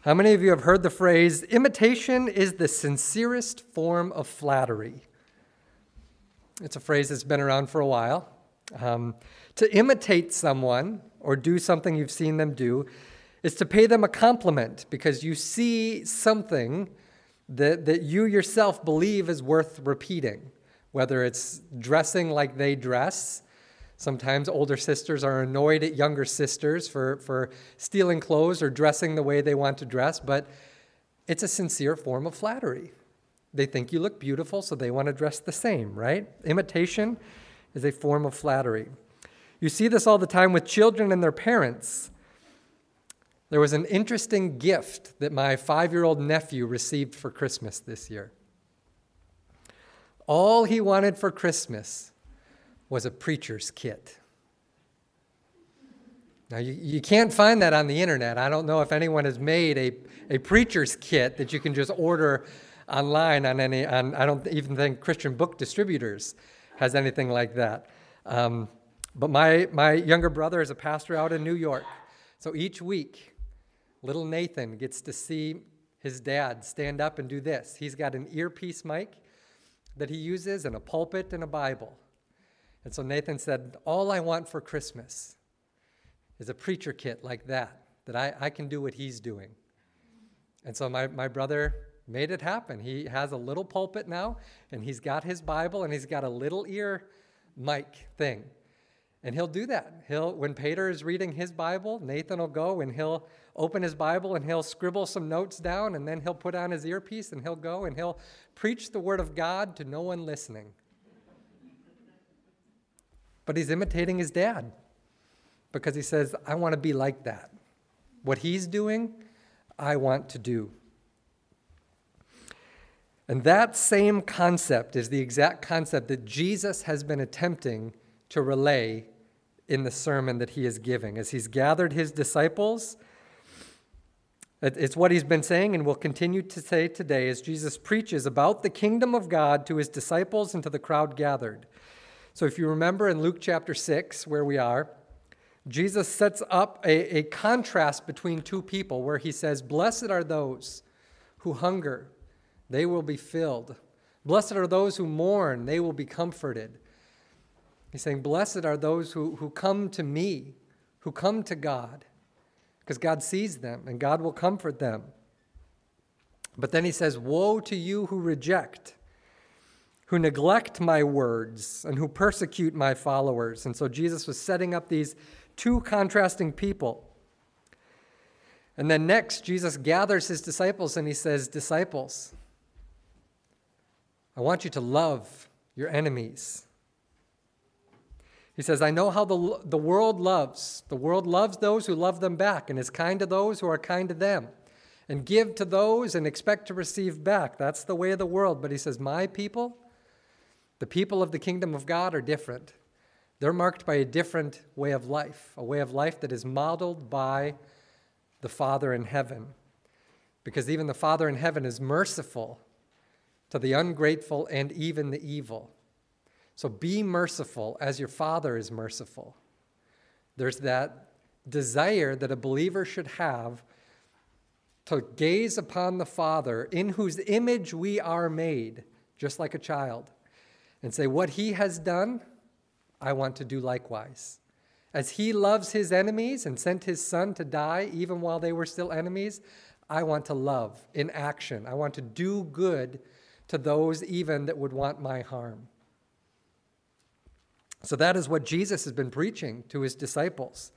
How many of you have heard the phrase, imitation is the sincerest form of flattery? It's a phrase that's been around for a while. To imitate someone or do something you've seen them do is to pay them a compliment because you see something that you yourself believe is worth repeating, whether it's dressing like they dress. Sometimes older sisters are annoyed at younger sisters for stealing clothes or dressing the way they want to dress, but it's a sincere form of flattery. They think you look beautiful, so they want to dress the same, right? Imitation is a form of flattery. You see this all the time with children and their parents. There was an interesting gift that my 5-year-old nephew received for Christmas this year. All he wanted for Christmas was a preacher's kit. Now, you can't find that on the internet. I don't know if anyone has made a preacher's kit that you can just order online I don't even think Christian Book Distributors has anything like that. But my younger brother is a pastor out in New York. So each week, little Nathan gets to see his dad stand up and do this. He's got an earpiece mic that he uses and a pulpit and a Bible. And so Nathan said, all I want for Christmas is a preacher kit like that I can do what he's doing. And so my brother made it happen. He has a little pulpit now, and he's got his Bible, and he's got a little ear mic thing. And he'll do that. When Peter is reading his Bible, Nathan will go and he'll open his Bible and he'll scribble some notes down, and then he'll put on his earpiece and he'll go and he'll preach the word of God to no one listening. But he's imitating his dad because he says, I want to be like that. What he's doing, I want to do. And that same concept is the exact concept that Jesus has been attempting to relay in the sermon that he is giving. As he's gathered his disciples, it's what he's been saying and will continue to say today as Jesus preaches about the kingdom of God to his disciples and to the crowd gathered. So if you remember in Luke chapter 6, where we are, Jesus sets up a contrast between two people where he says, blessed are those who hunger, they will be filled. Blessed are those who mourn, they will be comforted. He's saying, blessed are those who come to me, who come to God, because God sees them and God will comfort them. But then he says, woe to you who reject, who neglect my words, and who persecute my followers. And so Jesus was setting up these two contrasting people. And then next, Jesus gathers his disciples and he says, disciples, I want you to love your enemies. He says, I know how the world loves. The world loves those who love them back and is kind to those who are kind to them. And give to those and expect to receive back. That's the way of the world. But he says, my people, the people of the kingdom of God are different. They're marked by a different way of life, a way of life that is modeled by the Father in heaven. Because even the Father in heaven is merciful to the ungrateful and even the evil. So be merciful as your Father is merciful. There's that desire that a believer should have to gaze upon the Father in whose image we are made, just like a child, and say, what he has done, I want to do likewise. As he loves his enemies and sent his Son to die even while they were still enemies, I want to love in action. I want to do good to those even that would want my harm. So that is what Jesus has been preaching to his disciples.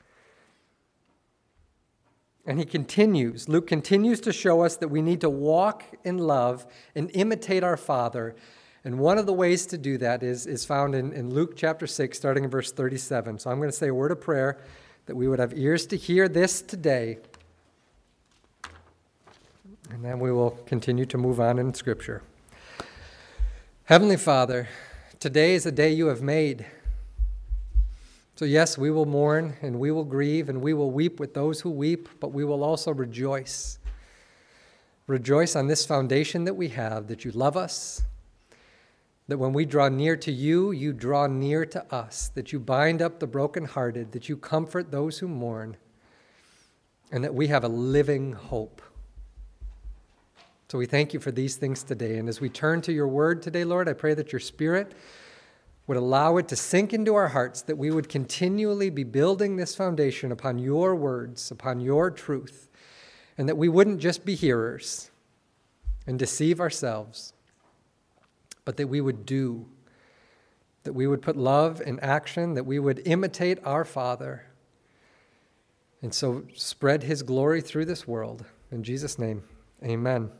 And he continues. Luke continues to show us that we need to walk in love and imitate our Father. And one of the ways to do that is found in Luke chapter 6, starting in verse 37. So I'm going to say a word of prayer that we would have ears to hear this today. And then we will continue to move on in Scripture. Heavenly Father, today is a day you have made. So yes, we will mourn and we will grieve and we will weep with those who weep, but we will also rejoice. Rejoice on this foundation that we have, that you love us, that when we draw near to you, you draw near to us, that you bind up the brokenhearted, that you comfort those who mourn, and that we have a living hope. So we thank you for these things today. And as we turn to your word today, Lord, I pray that your Spirit would allow it to sink into our hearts, that we would continually be building this foundation upon your words, upon your truth, and that we wouldn't just be hearers and deceive ourselves, but that we would do, that we would put love in action, that we would imitate our Father, and so spread his glory through this world. In Jesus' name, amen.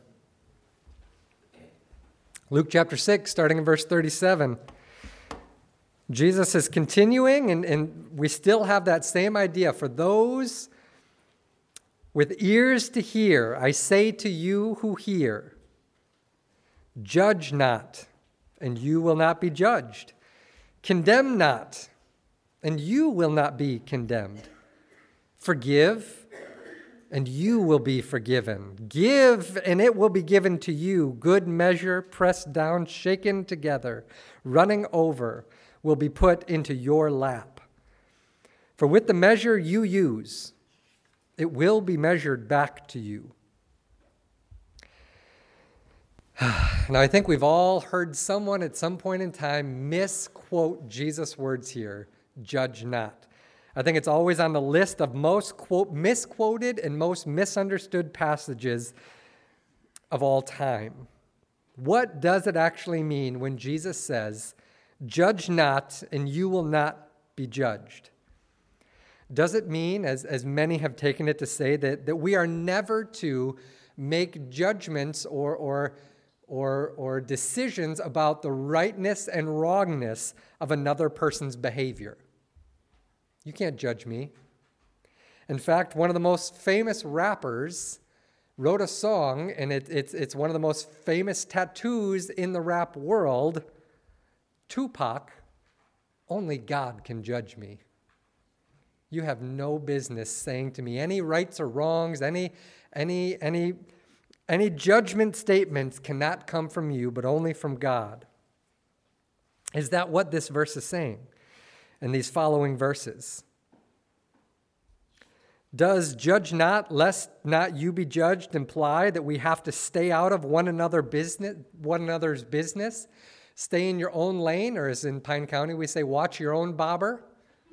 Luke chapter 6, starting in verse 37. Jesus is continuing, and we still have that same idea. For those with ears to hear, I say to you who hear, judge not, and you will not be judged. Condemn not, and you will not be condemned. Forgive, and you will be forgiven. Give, and it will be given to you. Good measure, pressed down, shaken together, running over, will be put into your lap. For with the measure you use, it will be measured back to you. Now, I think we've all heard someone at some point in time misquote Jesus' words here, judge not. I think it's always on the list of most misquoted and most misunderstood passages of all time. What does it actually mean when Jesus says, judge not, and you will not be judged? Does it mean, as many have taken it to say, that we are never to make judgments or decisions about the rightness and wrongness of another person's behavior? You can't judge me. In fact, one of the most famous rappers wrote a song, and it's one of the most famous tattoos in the rap world. Tupac, only God can judge me. You have no business saying to me any rights or wrongs, any judgment statements cannot come from you, but only from God. Is that what this verse is saying in these following verses? Does judge not, lest not you be judged imply that we have to stay out of one another's business? Stay in your own lane, or as in Pine County we say, watch your own bobber?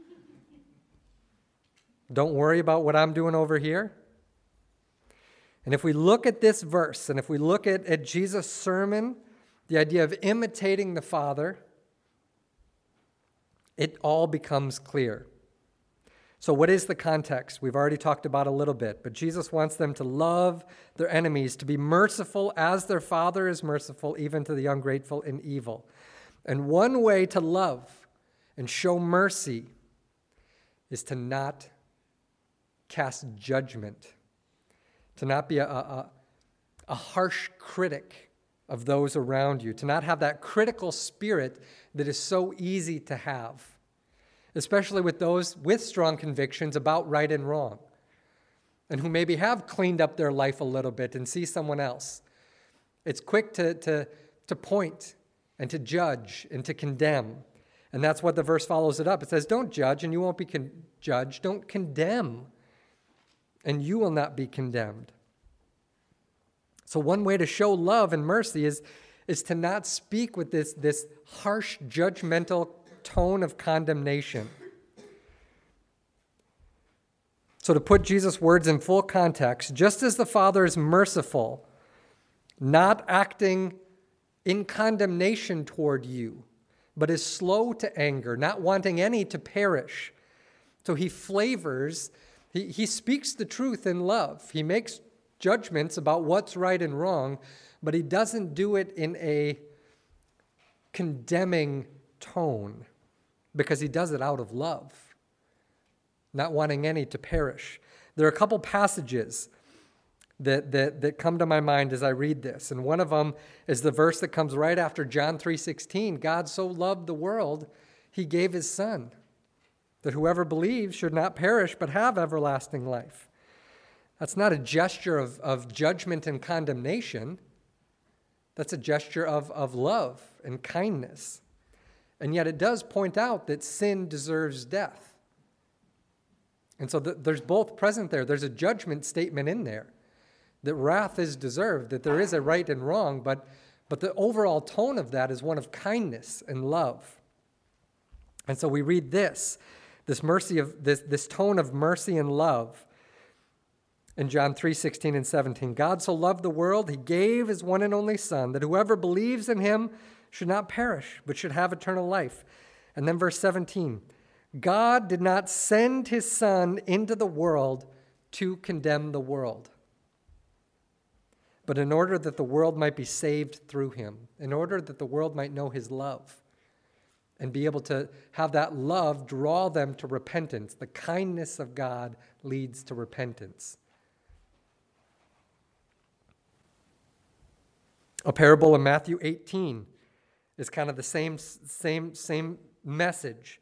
Don't worry about what I'm doing over here. And if we look at this verse, and if we look at Jesus' sermon, the idea of imitating the Father, it all becomes clear. So what is the context? We've already talked about a little bit, but Jesus wants them to love their enemies, to be merciful as their Father is merciful, even to the ungrateful and evil. And one way to love and show mercy is to not cast judgment, to not be a harsh critic of those around you, to not have that critical spirit that is so easy to have, especially with those with strong convictions about right and wrong, and who maybe have cleaned up their life a little bit and see someone else. It's quick to point and to judge and to condemn. And that's what the verse follows it up. It says, don't judge and you won't be judged. Don't condemn and you will not be condemned. So one way to show love and mercy is to not speak with this harsh, judgmental tone of condemnation. So to put Jesus' words in full context, just as the Father is merciful, not acting in condemnation toward you, but is slow to anger, not wanting any to perish. So he flavors, he speaks the truth in love. He makes judgments about what's right and wrong, but he doesn't do it in a condemning tone, because he does it out of love, not wanting any to perish. There are a couple passages that come to my mind as I read this, and one of them is the verse that comes right after John 3:16. God so loved the world, he gave his Son, that whoever believes should not perish but have everlasting life. That's not a gesture of judgment and condemnation. That's a gesture of love and kindness. And yet it does point out that sin deserves death. And so there's both present there. There's a judgment statement in there. that wrath is deserved, that there is a right and wrong, but the overall tone of that is one of kindness and love. And so we read this tone of mercy and love in John 3:16 and 17. God so loved the world, he gave his one and only Son, that whoever believes in him should not perish, but should have eternal life. And then verse 17, God did not send his Son into the world to condemn the world, but in order that the world might be saved through him, in order that the world might know his love and be able to have that love draw them to repentance. The kindness of God leads to repentance. A parable in Matthew 18 is kind of the same message,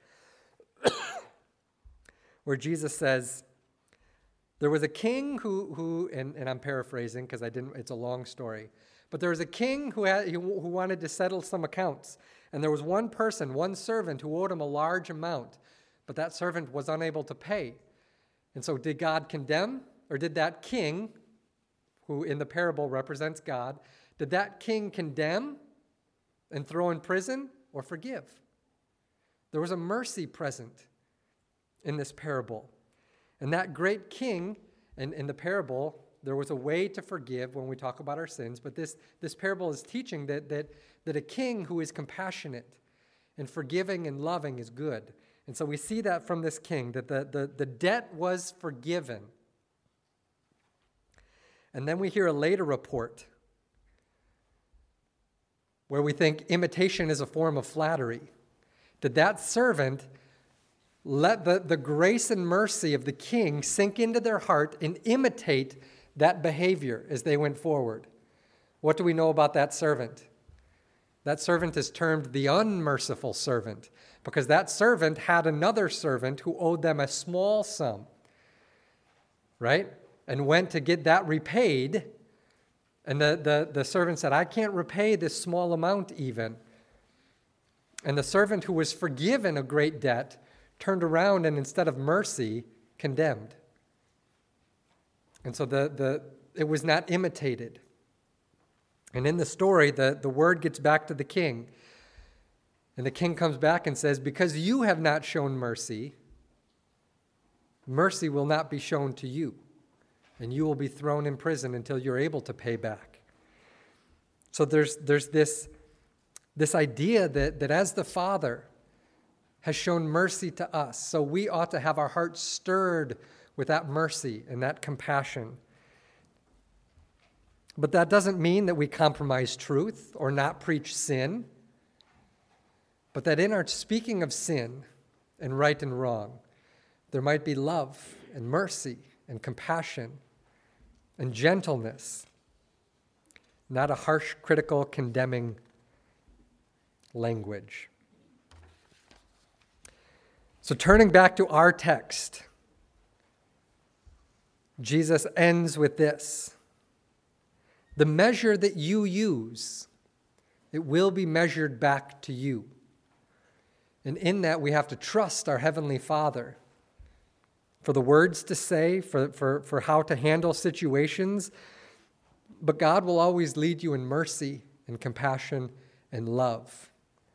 where Jesus says, there was a king who and I'm paraphrasing because it's a long story, but there was a king who wanted to settle some accounts, and there was one servant who owed him a large amount, but that servant was unable to pay. And so did God condemn, or did that king, who in the parable represents God, did that king condemn and throw in prison or forgive? There was a mercy present in this parable. And that great king, and in the parable, there was a way to forgive when we talk about our sins, but this parable is teaching that a king who is compassionate and forgiving and loving is good. And so we see that from this king, that the debt was forgiven. And then we hear a later report where we think imitation is a form of flattery. Did that servant let the grace and mercy of the king sink into their heart and imitate that behavior as they went forward? What do we know about that servant? That servant is termed the unmerciful servant, because that servant had another servant who owed them a small sum, right? And went to get that repaid. And the servant said, I can't repay this small amount even. And the servant who was forgiven a great debt turned around and instead of mercy, condemned. And so it was not imitated. And in the story, the word gets back to the king. And the king comes back and says, because you have not shown mercy, mercy will not be shown to you. And you will be thrown in prison until you're able to pay back. So there's this idea that as the Father has shown mercy to us, so we ought to have our hearts stirred with that mercy and that compassion. But that doesn't mean that we compromise truth or not preach sin, but that in our speaking of sin and right and wrong, there might be love and mercy and compassion and gentleness, not a harsh, critical, condemning language. So turning back to our text, Jesus ends with this: the measure that you use, it will be measured back to you. And in that, we have to trust our Heavenly Father for the words to say, for how to handle situations. But God will always lead you in mercy and compassion and love.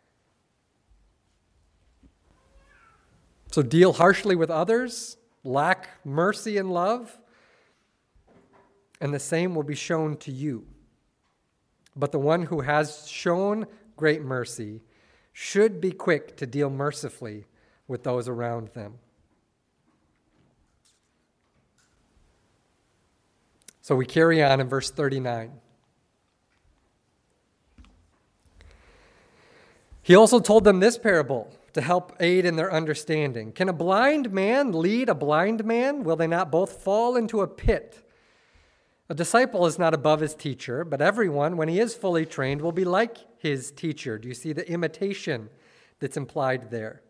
So deal harshly with others, lack mercy and love, and the same will be shown to you. But the one who has shown great mercy should be quick to deal mercifully with those around them. So we carry on in verse 39. He also told them this parable to help aid in their understanding. Can a blind man lead a blind man? Will they not both fall into a pit? A disciple is not above his teacher, but everyone, when he is fully trained, will be like his teacher. Do you see the imitation that's implied there?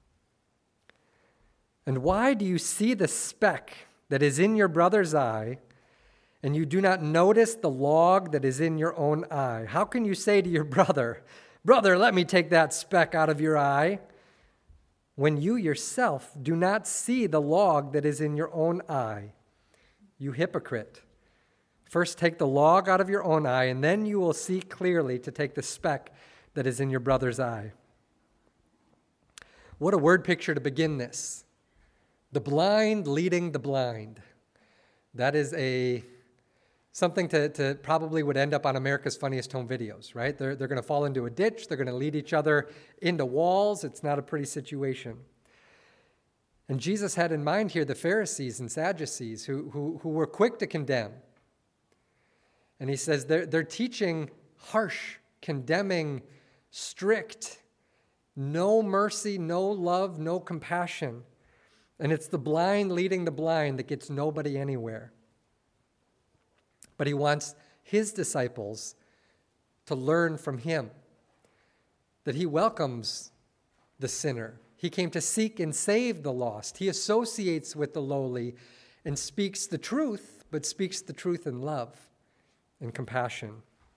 And why do you see the speck that is in your brother's eye, and you do not notice the log that is in your own eye? How can you say to your brother, "Brother, let me take that speck out of your eye," when you yourself do not see the log that is in your own eye? You hypocrite. First take the log out of your own eye, and then you will see clearly to take the speck that is in your brother's eye. What a word picture to begin this. The blind leading the blind. That is something to probably would end up on America's Funniest Home Videos, right? They're going to fall into a ditch. They're going to lead each other into walls. It's not a pretty situation. And Jesus had in mind here the Pharisees and Sadducees who were quick to condemn. And he says they're teaching harsh, condemning, strict, no mercy, no love, no compassion. And it's the blind leading the blind that gets nobody anywhere. But he wants his disciples to learn from him that he welcomes the sinner. He came to seek and save the lost. He associates with the lowly and speaks the truth, but speaks the truth in love and compassion.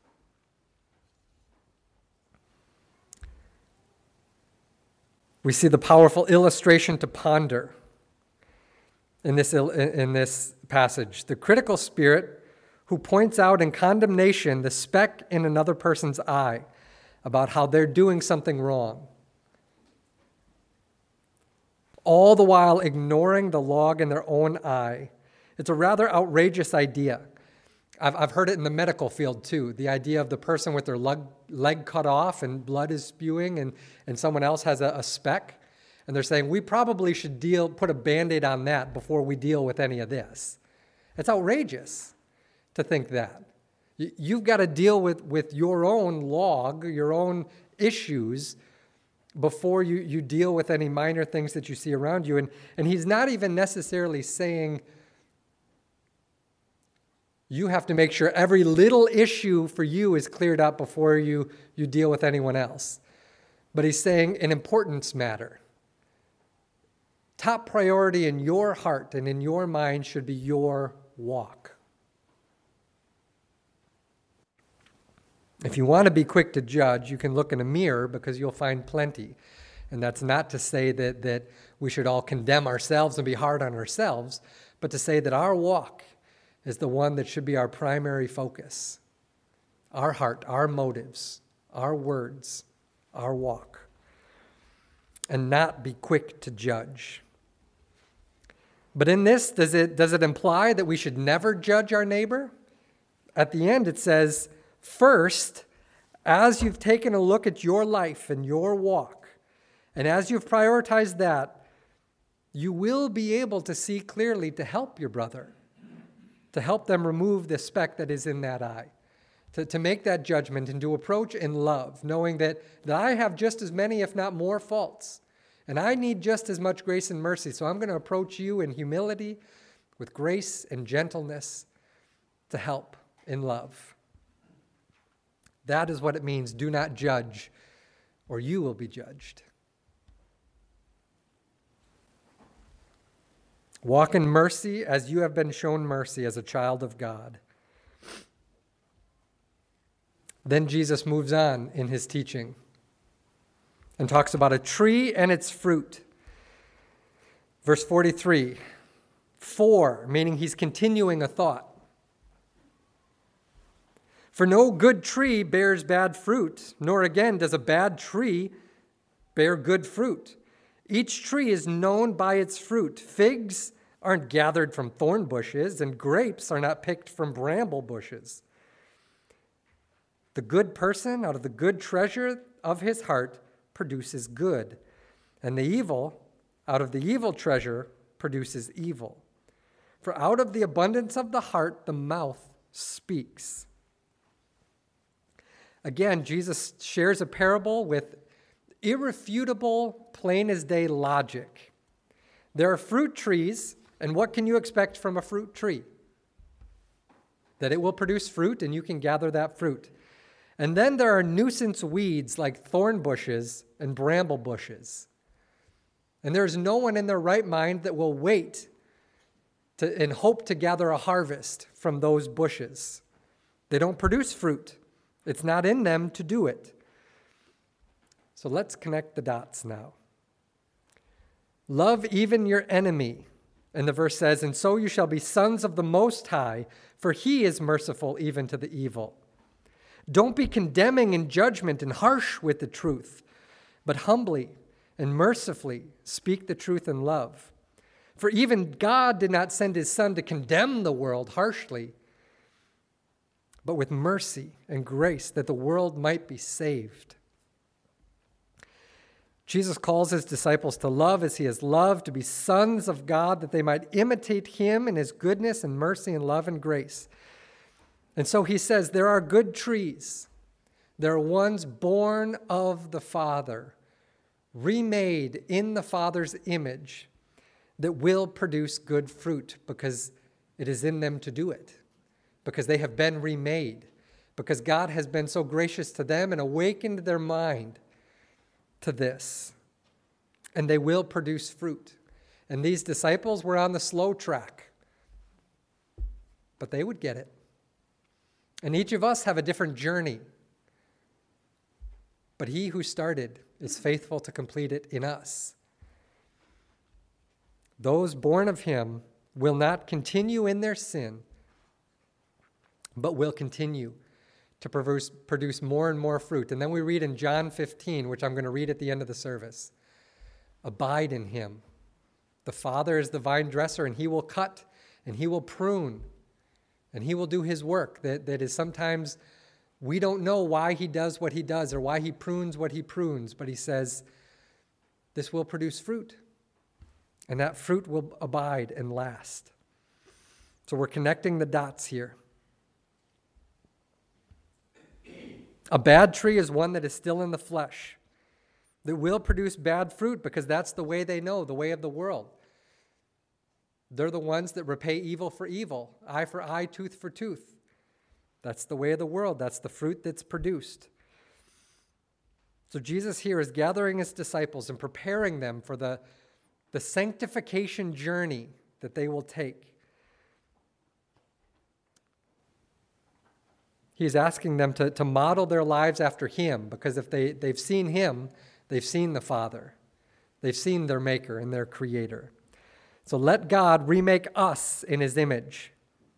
We see the powerful illustration to ponder in this passage. The critical spirit who points out in condemnation the speck in another person's eye about how they're doing something wrong, all the while ignoring the log in their own eye. It's a rather outrageous idea. I've heard it in the medical field too, the idea of the person with their leg cut off and blood is spewing and someone else has a speck. And they're saying, we probably should put a Band-Aid on that before we deal with any of this. It's outrageous to think that. You've got to deal with your own log, your own issues, before you deal with any minor things that you see around you. And he's not even necessarily saying you have to make sure every little issue for you is cleared up before you deal with anyone else. But he's saying an importance matter. Top priority in your heart and in your mind should be your walk. If you want to be quick to judge, you can look in a mirror because you'll find plenty. And that's not to say that we should all condemn ourselves and be hard on ourselves, but to say that our walk is the one that should be our primary focus. Our heart, our motives, our words, our walk. And not be quick to judge. But in this, does it imply that we should never judge our neighbor? At the end it says, first, as you've taken a look at your life and your walk, and as you've prioritized that, you will be able to see clearly to help your brother, to help them remove the speck that is in that eye, to make that judgment and to approach in love, knowing that I have just as many, if not more, faults. And I need just as much grace and mercy. So I'm going to approach you in humility, with grace and gentleness, to help in love. That is what it means. Do not judge, or you will be judged. Walk in mercy as you have been shown mercy as a child of God. Then Jesus moves on in his teaching and talks about a tree and its fruit. Verse 43, meaning he's continuing a thought. For no good tree bears bad fruit, nor again does a bad tree bear good fruit. Each tree is known by its fruit. Figs aren't gathered from thorn bushes, and grapes are not picked from bramble bushes. The good person out of the good treasure of his heart produces good, and the evil out of the evil treasure produces evil. For out of the abundance of the heart, the mouth speaks. Again, Jesus shares a parable with irrefutable, plain-as-day logic. There are fruit trees, and what can you expect from a fruit tree? That it will produce fruit, and you can gather that fruit. And then there are nuisance weeds like thorn bushes and bramble bushes. And there's no one in their right mind that will wait and hope to gather a harvest from those bushes. They don't produce fruit. It's not in them to do it. So let's connect the dots now. Love even your enemy And the verse says, "And so you shall be sons of the Most High, for he is merciful even to the evil." Don't be condemning in judgment and harsh with the truth, but humbly and mercifully speak the truth in love. For even God did not send his Son to condemn the world harshly, but with mercy and grace, that the world might be saved. Jesus calls his disciples to love as he has loved, to be sons of God, that they might imitate him in his goodness and mercy and love and grace. And so he says, there are good trees. There are ones born of the Father, remade in the Father's image, that will produce good fruit because it is in them to do it, because they have been remade, because God has been so gracious to them and awakened their mind to this. And they will produce fruit. And these disciples were on the slow track, but they would get it. And each of us have a different journey. But he who started is faithful to complete it in us. Those born of him will not continue in their sin, but will continue to produce more and more fruit. And then we read in John 15, which I'm going to read at the end of the service, abide in him. The Father is the vine dresser, and he will cut, and he will prune, and he will do his work that is sometimes we don't know why he does what he does or why he prunes what he prunes, but he says this will produce fruit, and that fruit will abide and last. So we're connecting the dots here. A bad tree is one that is still in the flesh, that will produce bad fruit because that's the way they know, the way of the world. They're the ones that repay evil for evil, eye for eye, tooth for tooth. That's the way of the world. That's the fruit that's produced. So Jesus here is gathering his disciples and preparing them for the sanctification journey that they will take. He's asking them to model their lives after him, because if they've seen him, they've seen the Father. They've seen their Maker and their Creator. So let God remake us in his image,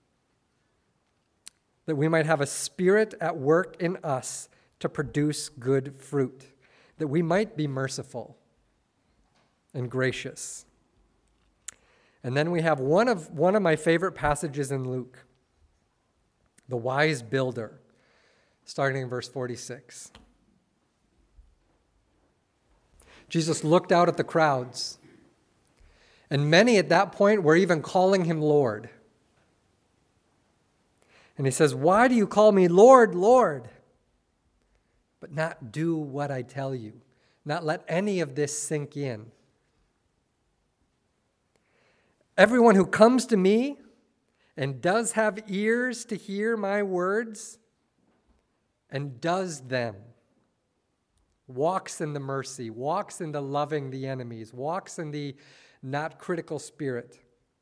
that we might have a spirit at work in us to produce good fruit, that we might be merciful and gracious. And then we have one of my favorite passages in Luke, the wise builder, starting in verse 46. Jesus looked out at the crowds, and many at that point were even calling him Lord. And he says, "Why do you call me Lord, Lord, but not do what I tell you?" Not let any of this sink in. "Everyone who comes to me and does have ears to hear my words and does them, walks in the mercy, walks in the loving the enemies, walks in the not critical spirit.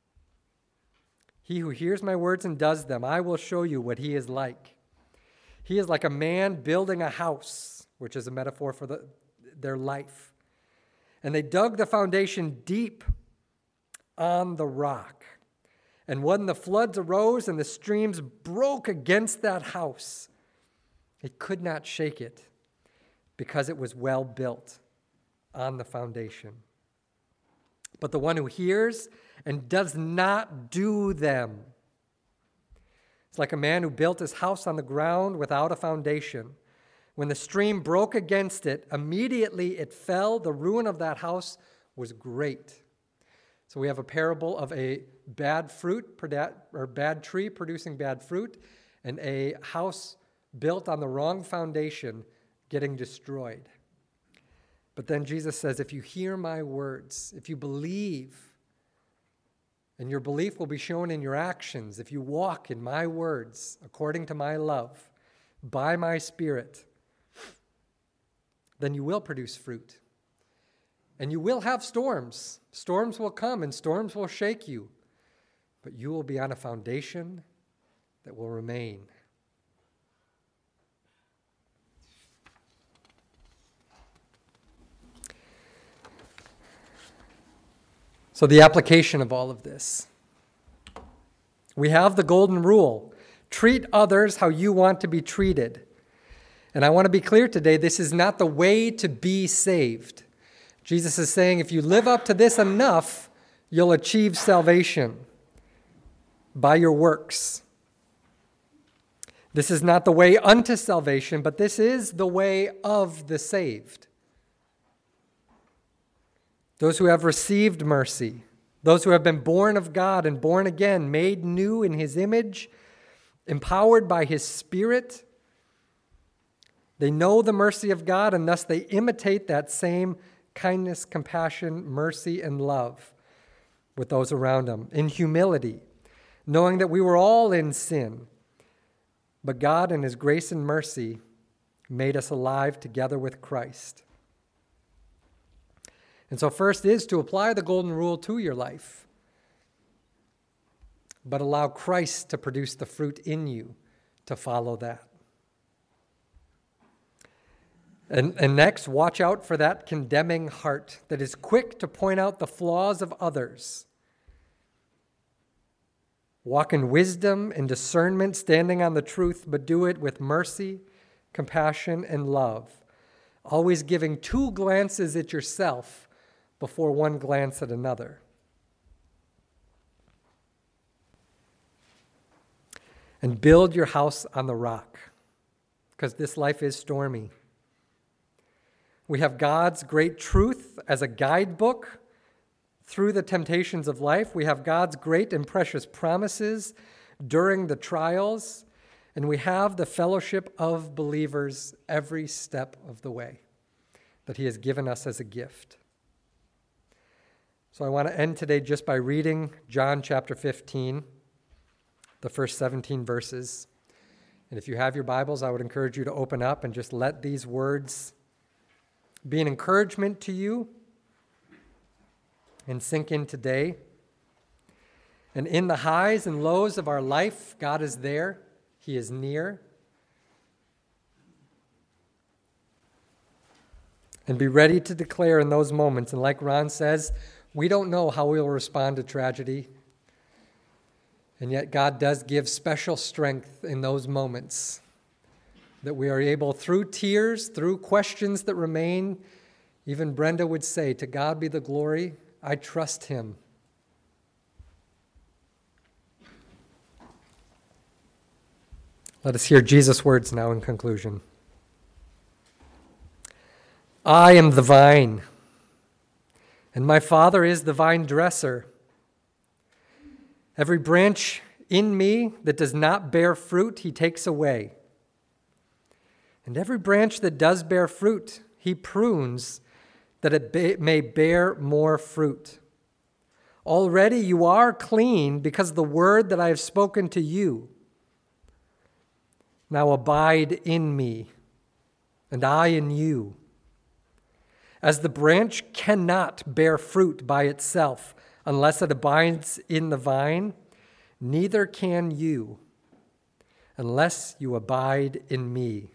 He who hears my words and does them, I will show you what he is like. He is like a man building a house," which is a metaphor for their life. "And they dug the foundation deep on the rock. And when the floods arose and the streams broke against that house, it could not shake it, because it was well built on the foundation. But the one who hears and does not do them, it's like a man who built his house on the ground without a foundation. When the stream broke against it, immediately it fell. The ruin of that house was great." So we have a parable of a bad tree producing bad fruit, and a house built on the wrong foundation getting destroyed. But then Jesus says, if you hear my words, if you believe, and your belief will be shown in your actions, if you walk in my words, according to my love, by my Spirit, then you will produce fruit. And you will have storms. Storms will come and storms will shake you. But you will be on a foundation that will remain. So the application of all of this. We have the golden rule. Treat others how you want to be treated. And I want to be clear today, this is not the way to be saved. Jesus is saying if you live up to this enough, you'll achieve salvation by your works. This is not the way unto salvation, but this is the way of the saved. Those who have received mercy, those who have been born of God and born again, made new in his image, empowered by his Spirit, they know the mercy of God, and thus they imitate that same kindness, compassion, mercy, and love with those around them in humility, knowing that we were all in sin, but God in his grace and mercy made us alive together with Christ. And so first is to apply the golden rule to your life, but allow Christ to produce the fruit in you to follow that. And next, watch out for that condemning heart that is quick to point out the flaws of others. Walk in wisdom and discernment, standing on the truth, but do it with mercy, compassion, and love, always giving 2 glances at yourself before 1 glance at another. And build your house on the rock, because this life is stormy. We have God's great truth as a guidebook through the temptations of life. We have God's great and precious promises during the trials. And we have the fellowship of believers every step of the way that he has given us as a gift. So I want to end today just by reading John chapter 15, the first 17 verses. And if you have your Bibles, I would encourage you to open up and just let these words be an encouragement to you and sink in today. And in the highs and lows of our life, God is there. He is near. And be ready to declare in those moments. And like Ron says, we don't know how we will respond to tragedy. And yet God does give special strength in those moments, that we are able, through tears, through questions that remain, even Brenda would say, to God be the glory, I trust him. Let us hear Jesus' words now in conclusion. I am the vine, and my Father is the vine dresser. Every branch in me that does not bear fruit, he takes away. And every branch that does bear fruit, he prunes, that it may bear more fruit. Already you are clean because of the word that I have spoken to you. Now abide in me, and I in you. As the branch cannot bear fruit by itself unless it abides in the vine, neither can you unless you abide in me.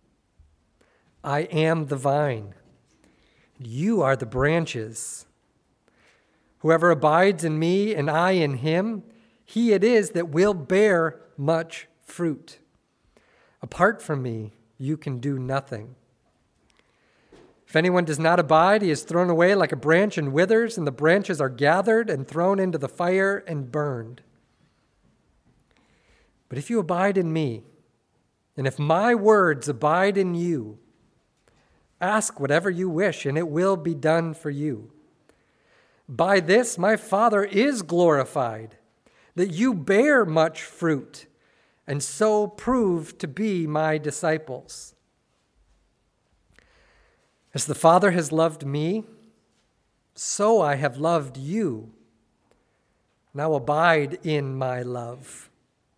I am the vine. You are the branches. Whoever abides in me and I in him, he it is that will bear much fruit. Apart from me, you can do nothing. If anyone does not abide, he is thrown away like a branch and withers, and the branches are gathered and thrown into the fire and burned. But if you abide in me, and if my words abide in you, ask whatever you wish, and it will be done for you. By this my Father is glorified, that you bear much fruit, and so prove to be my disciples. As the Father has loved me, so I have loved you. Now abide in my love.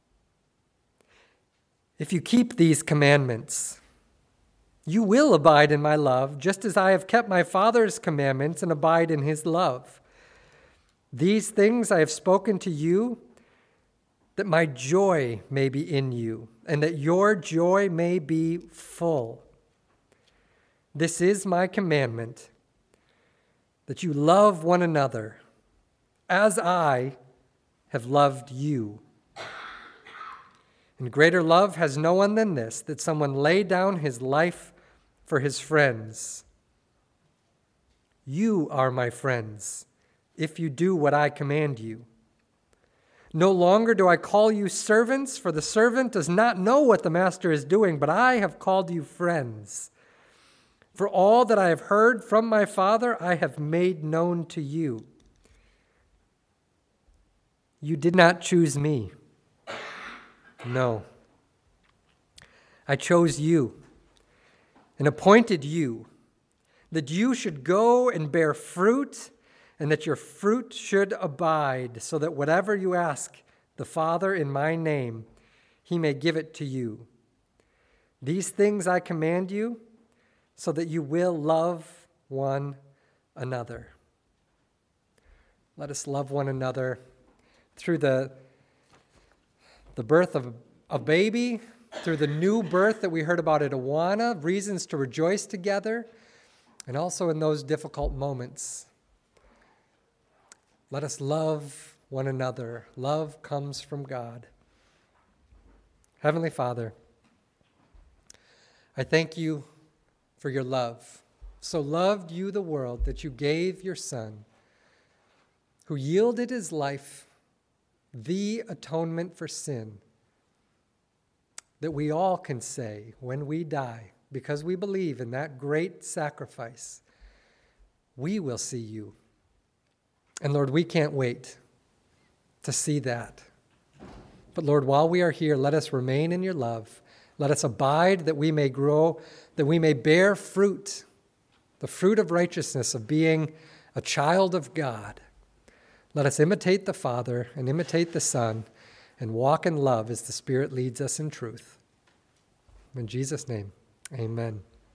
If you keep these commandments, you will abide in my love, just as I have kept my Father's commandments and abide in his love. These things I have spoken to you, that my joy may be in you, and that your joy may be full. This is my commandment, that you love one another as I have loved you. And greater love has no one than this, that someone lay down his life for his friends. You are my friends, if you do what I command you. No longer do I call you servants, for the servant does not know what the master is doing, but I have called you friends. For all that I have heard from my Father, I have made known to you. You did not choose me. No. I chose you and appointed you, that you should go and bear fruit, and that your fruit should abide, so that whatever you ask the Father in my name, he may give it to you. These things I command you, so that you will love one another. Let us love one another through the birth of a baby, through the new birth that we heard about at Awana, reasons to rejoice together, and also in those difficult moments. Let us love one another. Love comes from God. Heavenly Father, I thank you for your love. So loved you the world that you gave your Son, who yielded his life, the atonement for sin, that we all can say when we die, because we believe in that great sacrifice, we will see you. And Lord, we can't wait to see that. But Lord, while we are here, let us remain in your love. Let us abide that we may grow, that we may bear fruit, the fruit of righteousness, of being a child of God. Let us imitate the Father and imitate the Son and walk in love as the Spirit leads us in truth. In Jesus' name, amen.